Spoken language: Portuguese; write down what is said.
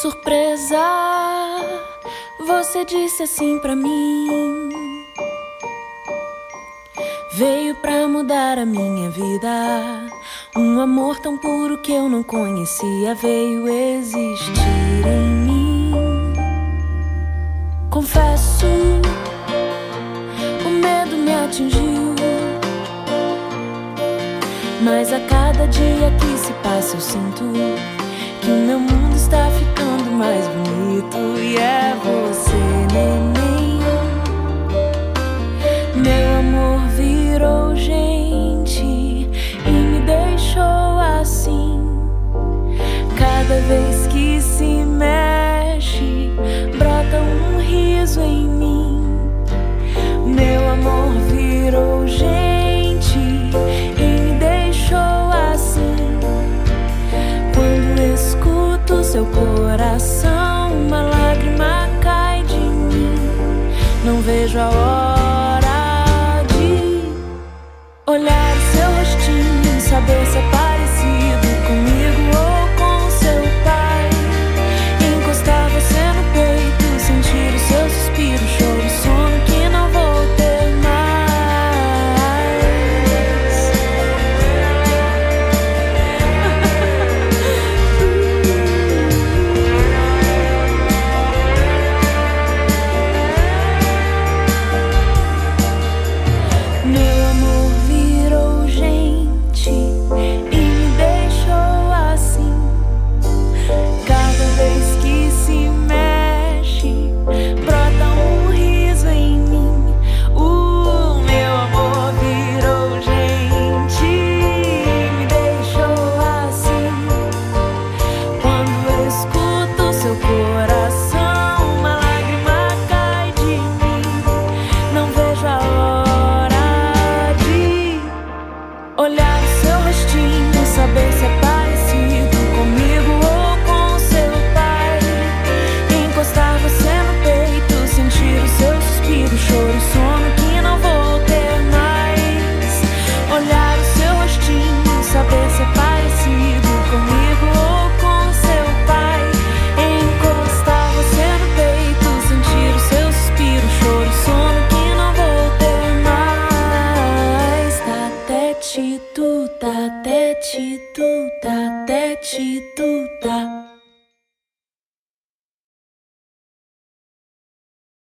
surpresa, você disse assim pra mim. Veio pra mudar a minha vida. Um amor tão puro que eu não conhecia veio existir em mim. Confesso, o medo me atingiu, mas a cada dia que se passa eu sinto que o meu mundo está ficando mais bonito. E é você, neném. Meu amor virou gente e me deixou assim. Cada vez que se mexe, brota um riso em mim. Meu amor virou gente e me deixou assim. Quando escuto seu coração, uma lágrima cai de mim. Não vejo a hora de olhar seu rostinho, saber se é parecido comigo ou com seu pai. Encostar você no peito, sentir o seu suspiro, choro, sono que não vou ter mais. Meu amor virou gente e me deixou assim. Cada vez que se mexe, brota um riso em mim. O meu amor virou gente e me deixou assim. Quando escuto seu coração, uma lágrima cai de mim. Não vejo a hora de olhar